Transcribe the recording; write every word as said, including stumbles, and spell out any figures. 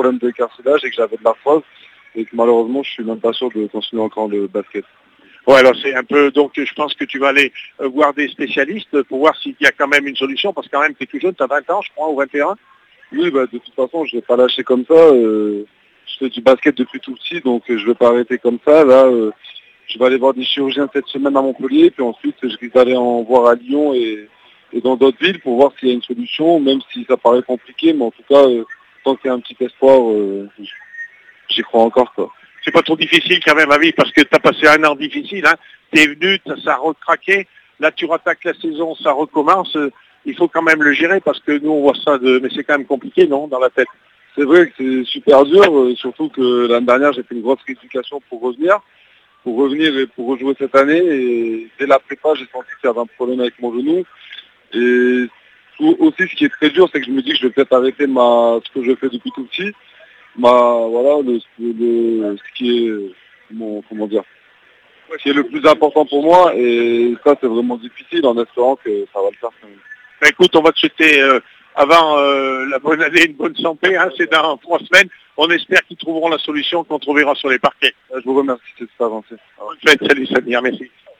problème de cartilage et que j'avais de l'arthrose et que malheureusement je suis même pas sûr de continuer encore le basket. Ouais, alors c'est un peu, donc je pense que tu vas aller euh, voir des spécialistes pour voir s'il y a quand même une solution, parce que quand même tu es tout jeune, tu as vingt ans je crois, ou vingt et un. Oui, bah, de toute façon je vais pas lâcher comme ça. Euh, je fais du basket depuis tout petit, donc euh, je vais pas arrêter comme ça. Là, euh, je vais aller voir des chirurgiens cette semaine à Montpellier, puis ensuite je risque d'aller en voir à Lyon et, et dans d'autres villes pour voir s'il y a une solution, même si ça paraît compliqué, mais en tout cas, euh, tant qu'il y a un petit espoir, euh, j'y crois encore, quoi. C'est pas trop difficile quand même, Avis, parce que tu as passé un an difficile, hein. Tu es venu, ça a recraqué, là tu rattaques la saison, ça recommence. Il faut quand même le gérer, parce que nous on voit ça de... Mais c'est quand même compliqué, non, dans la tête? C'est vrai que c'est super dur, euh, surtout que l'année dernière j'ai fait une grosse rééducation pour revenir, pour revenir et pour rejouer cette année. Et dès la prépa, j'ai senti qu'il y avait un problème avec mon genou. Et tout, aussi ce qui est très dur, c'est que je me dis que je vais peut-être arrêter ma, ce que je fais depuis tout petit. Ma, voilà, le, le, ce qui est mon, comment dire, ce qui est le plus important pour moi. Et ça, c'est vraiment difficile en espérant que ça va le faire. Ben, écoute, on va te souhaiter euh, avant euh, la bonne année, une bonne santé, hein, c'est dans trois semaines. On espère qu'ils trouveront la solution qu'on trouvera sur les parquets. Je vous remercie, c'est super avancé. Bonne fête, salut Samir, merci.